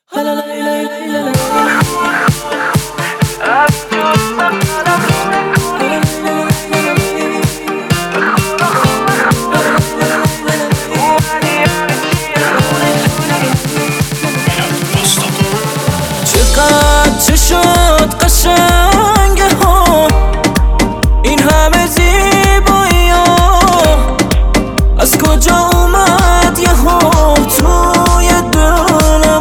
چقدر چه شد قشنگه ها این همه زیبایی ها، از کجا اومد یه ها توی دلم؟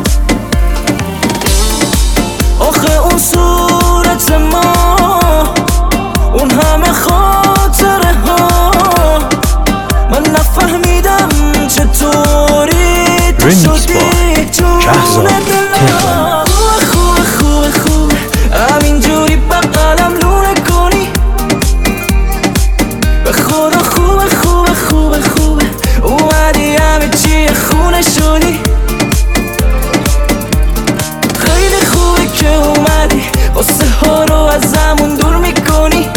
آخه اون صورت ما، اون همه خاطره ها، من نفهمیدم چطوری تو شدی جون دلم. خوبه همینجوری بغلم لونه کنی، به خدا خوبه اومدی همه چی خونه شدی. خیلی خوبه که اومدی قصه ها رو ازمون دور میکنی.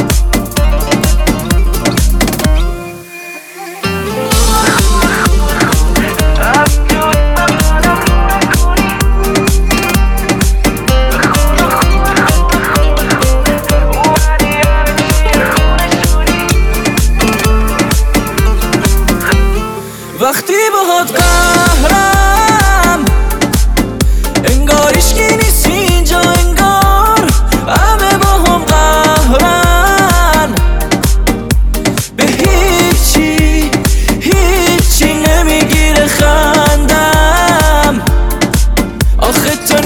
وقتی باهات قهرم انگار هیچکی نیست اینجا، انگار همه با هم قهرن. به هیچی نمیگیره خندم. آخه تو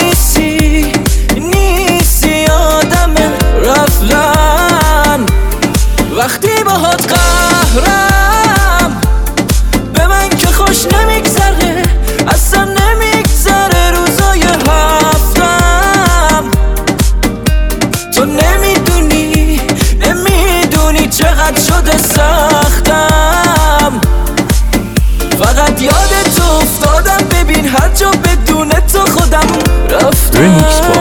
نیستی آدم رفتن. وقتی باهات قهرم به من که خوش نمیگذره، اصلا نمیگذره روزای هفتم. تو نمیدونی چقدر شده سختم. فقط یادت افتادم، ببین هر جا بدون تو خودم رفتم.